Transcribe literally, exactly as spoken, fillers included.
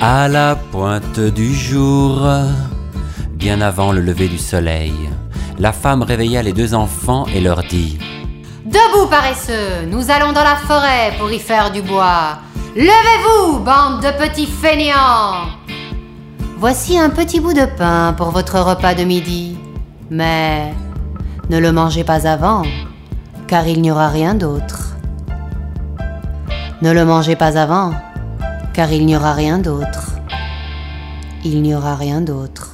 À la pointe du jour, bien avant le lever du soleil, la femme réveilla les deux enfants et leur dit: Debout, paresseux, nous allons dans la forêt pour y faire du bois. Levez-vous, bande de petits feignants. Voici un petit bout de pain pour votre repas de midi. Mais ne le mangez pas avant, car il n'y aura rien d'autre. Ne le mangez pas avant, car il n'y aura rien d'autre. Il n'y aura rien d'autre.